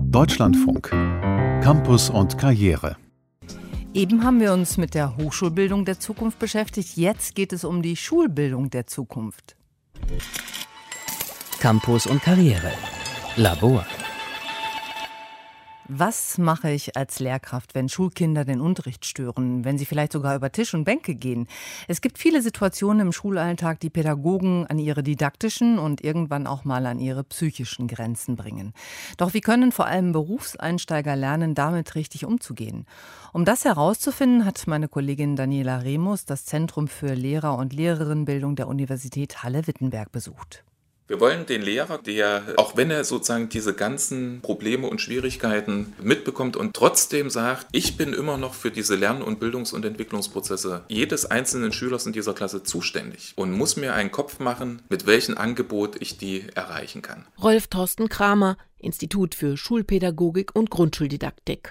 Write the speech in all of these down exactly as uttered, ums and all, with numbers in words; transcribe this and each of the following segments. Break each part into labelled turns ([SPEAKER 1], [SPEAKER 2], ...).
[SPEAKER 1] Deutschlandfunk. Campus und Karriere.
[SPEAKER 2] Eben haben wir uns mit der Hochschulbildung der Zukunft beschäftigt. Jetzt geht es um die Schulbildung der Zukunft.
[SPEAKER 3] Campus und Karriere. Labor.
[SPEAKER 2] Was mache ich als Lehrkraft, wenn Schulkinder den Unterricht stören, wenn sie vielleicht sogar über Tisch und Bänke gehen? Es gibt viele Situationen im Schulalltag, die Pädagogen an ihre didaktischen und irgendwann auch mal an ihre psychischen Grenzen bringen. Doch wie können vor allem Berufseinsteiger lernen, damit richtig umzugehen? Um das herauszufinden, hat meine Kollegin Daniela Remus das Zentrum für Lehrer- und Lehrerinnenbildung der Universität Halle-Wittenberg besucht.
[SPEAKER 4] Wir wollen den Lehrer, der, auch wenn er sozusagen diese ganzen Probleme und Schwierigkeiten mitbekommt und trotzdem sagt, ich bin immer noch für diese Lern- und Bildungs- und Entwicklungsprozesse jedes einzelnen Schülers in dieser Klasse zuständig und muss mir einen Kopf machen, mit welchem Angebot ich die erreichen kann.
[SPEAKER 5] Rolf Thorsten Kramer, Institut für Schulpädagogik und Grundschuldidaktik.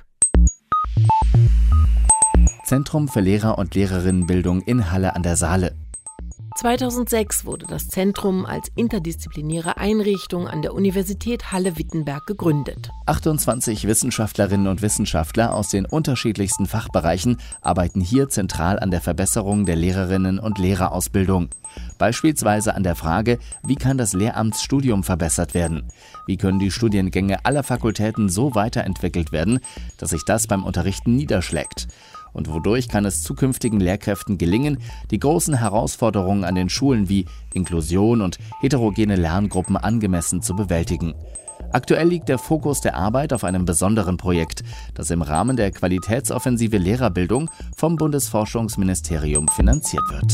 [SPEAKER 6] Zentrum für Lehrer- und Lehrerinnenbildung in Halle an der Saale.
[SPEAKER 5] zweitausendsechs wurde das Zentrum als interdisziplinäre Einrichtung an der Universität Halle-Wittenberg gegründet.
[SPEAKER 6] achtundzwanzig Wissenschaftlerinnen und Wissenschaftler aus den unterschiedlichsten Fachbereichen arbeiten hier zentral an der Verbesserung der Lehrerinnen- und Lehrerausbildung. Beispielsweise an der Frage, wie kann das Lehramtsstudium verbessert werden? Wie können die Studiengänge aller Fakultäten so weiterentwickelt werden, dass sich das beim Unterrichten niederschlägt? Und wodurch kann es zukünftigen Lehrkräften gelingen, die großen Herausforderungen an den Schulen wie Inklusion und heterogene Lerngruppen angemessen zu bewältigen? Aktuell liegt der Fokus der Arbeit auf einem besonderen Projekt, das im Rahmen der Qualitätsoffensive Lehrerbildung vom Bundesforschungsministerium finanziert wird.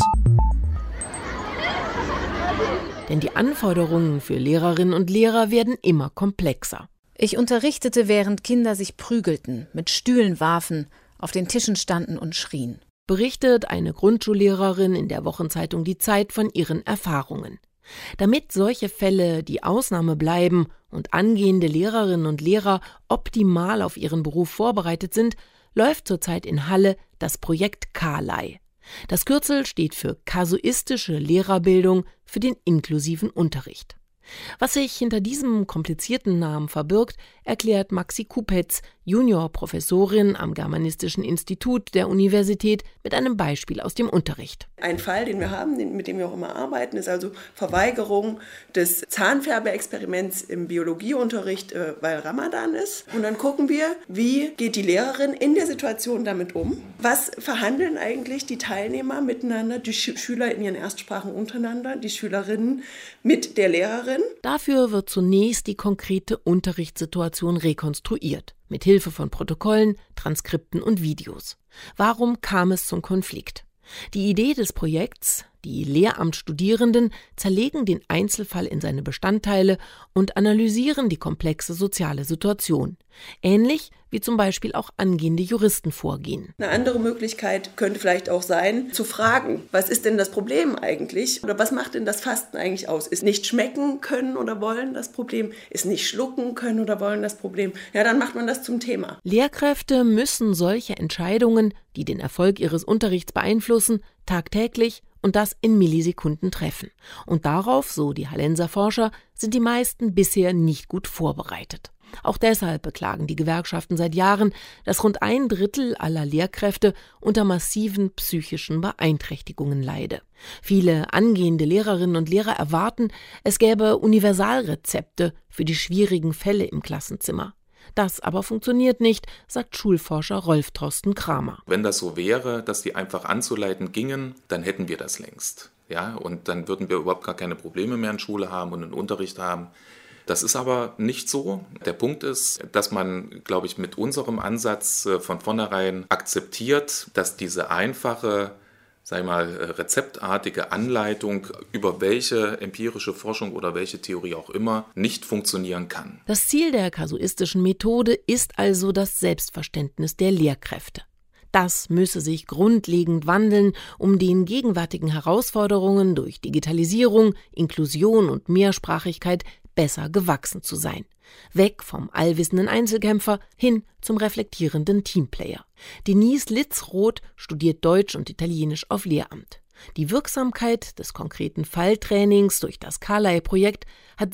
[SPEAKER 5] Denn die Anforderungen für Lehrerinnen und Lehrer werden immer komplexer.
[SPEAKER 7] Ich unterrichtete, während Kinder sich prügelten, mit Stühlen warfen, auf den Tischen standen und schrien.
[SPEAKER 5] Berichtet eine Grundschullehrerin in der Wochenzeitung Die Zeit von ihren Erfahrungen. Damit solche Fälle die Ausnahme bleiben und angehende Lehrerinnen und Lehrer optimal auf ihren Beruf vorbereitet sind, läuft zurzeit in Halle das Projekt Kalei. Das Kürzel steht für Kasuistische Lehrerbildung für den inklusiven Unterricht. Was sich hinter diesem komplizierten Namen verbirgt, erklärt Maxi Kupetz, Juniorprofessorin am Germanistischen Institut der Universität, mit einem Beispiel aus dem Unterricht.
[SPEAKER 8] Ein Fall, den wir haben, mit dem wir auch immer arbeiten, ist also Verweigerung des Zahnfärbeexperiments im Biologieunterricht, weil Ramadan ist. Und dann gucken wir, wie geht die Lehrerin in der Situation damit um? Was verhandeln eigentlich die Teilnehmer miteinander, die Schüler in ihren Erstsprachen untereinander, die Schülerinnen mit der Lehrerin?
[SPEAKER 5] Dafür wird zunächst die konkrete Unterrichtssituation rekonstruiert, mit Hilfe von Protokollen, Transkripten und Videos. Warum kam es zum Konflikt? Die Idee des Projekts: Die Lehramtsstudierenden zerlegen den Einzelfall in seine Bestandteile und analysieren die komplexe soziale Situation. Ähnlich wie zum Beispiel auch angehende Juristen vorgehen.
[SPEAKER 8] Eine andere Möglichkeit könnte vielleicht auch sein, zu fragen, was ist denn das Problem eigentlich? Oder was macht denn das Fasten eigentlich aus? Ist nicht schmecken können oder wollen das Problem? Ist nicht schlucken können oder wollen das Problem? Ja, dann macht man das zum Thema.
[SPEAKER 5] Lehrkräfte müssen solche Entscheidungen, die den Erfolg ihres Unterrichts beeinflussen, tagtäglich und das in Millisekunden treffen. Und darauf, so die Hallenser Forscher, sind die meisten bisher nicht gut vorbereitet. Auch deshalb beklagen die Gewerkschaften seit Jahren, dass rund ein Drittel aller Lehrkräfte unter massiven psychischen Beeinträchtigungen leide. Viele angehende Lehrerinnen und Lehrer erwarten, es gäbe Universalrezepte für die schwierigen Fälle im Klassenzimmer. Das aber funktioniert nicht, sagt Schulforscher Rolf Thorsten Kramer.
[SPEAKER 4] Wenn das so wäre, dass die einfach anzuleiten gingen, dann hätten wir das längst. Ja, und dann würden wir überhaupt gar keine Probleme mehr in Schule haben und in Unterricht haben. Das ist aber nicht so. Der Punkt ist, dass man, glaube ich, mit unserem Ansatz von vornherein akzeptiert, dass diese einfache, sag ich mal, rezeptartige Anleitung über welche empirische Forschung oder welche Theorie auch immer nicht funktionieren kann.
[SPEAKER 5] Das Ziel der kasuistischen Methode ist also das Selbstverständnis der Lehrkräfte. Das müsse sich grundlegend wandeln, um den gegenwärtigen Herausforderungen durch Digitalisierung, Inklusion und Mehrsprachigkeit besser gewachsen zu sein. Weg vom allwissenden Einzelkämpfer hin zum reflektierenden Teamplayer. Denise Litzroth studiert Deutsch und Italienisch auf Lehramt. Die Wirksamkeit des konkreten Falltrainings durch das Kalei-Projekt hat sie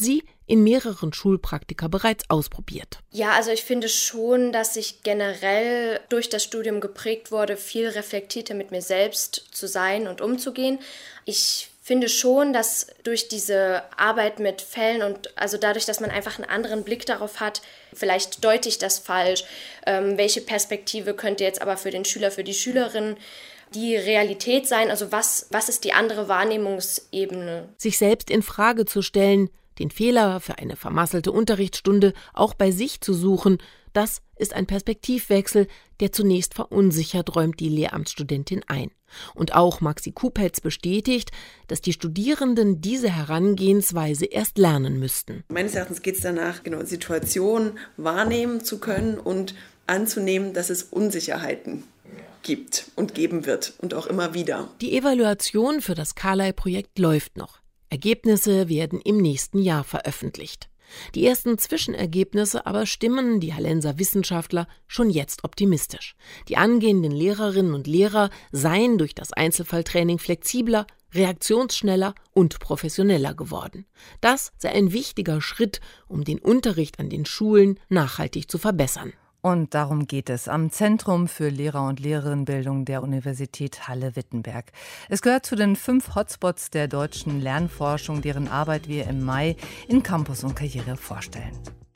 [SPEAKER 5] in mehreren Schulpraktika bereits ausprobiert.
[SPEAKER 9] Ja, also ich finde schon, dass ich generell durch das Studium geprägt wurde, viel reflektierter mit mir selbst zu sein und umzugehen. Ich finde schon, dass durch diese Arbeit mit Fällen und also dadurch, dass man einfach einen anderen Blick darauf hat, vielleicht deute ich das falsch, ähm, welche Perspektive könnte jetzt aber für den Schüler, für die Schülerin die Realität sein, also was, was ist die andere Wahrnehmungsebene?
[SPEAKER 5] Sich selbst in Frage zu stellen, den Fehler für eine vermasselte Unterrichtsstunde auch bei sich zu suchen, das ist ein Perspektivwechsel, der zunächst verunsichert, räumt die Lehramtsstudentin ein. Und auch Maxi Kupetz bestätigt, dass die Studierenden diese Herangehensweise erst lernen müssten.
[SPEAKER 8] Meines Erachtens geht es danach, genau, Situationen wahrnehmen zu können und anzunehmen, dass es Unsicherheiten gibt und geben wird und auch immer wieder.
[SPEAKER 5] Die Evaluation für das Carlyle-Projekt läuft noch. Ergebnisse werden im nächsten Jahr veröffentlicht. Die ersten Zwischenergebnisse aber stimmen die Hallenser Wissenschaftler schon jetzt optimistisch. Die angehenden Lehrerinnen und Lehrer seien durch das Einzelfalltraining flexibler, reaktionsschneller und professioneller geworden. Das sei ein wichtiger Schritt, um den Unterricht an den Schulen nachhaltig zu verbessern.
[SPEAKER 2] Und darum geht es am Zentrum für Lehrer- und Lehrerinnenbildung der Universität Halle-Wittenberg. Es gehört zu den fünf Hotspots der deutschen Lernforschung, deren Arbeit wir im Mai in Campus und Karriere vorstellen.